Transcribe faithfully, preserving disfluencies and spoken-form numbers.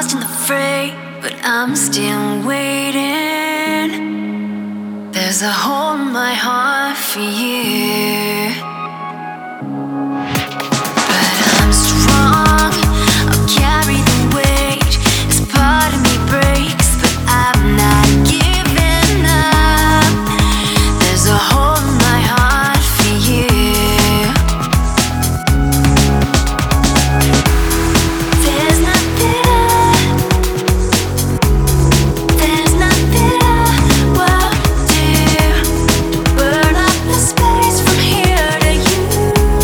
in the fray, but I'm still waiting. There's a hole in my heart for you.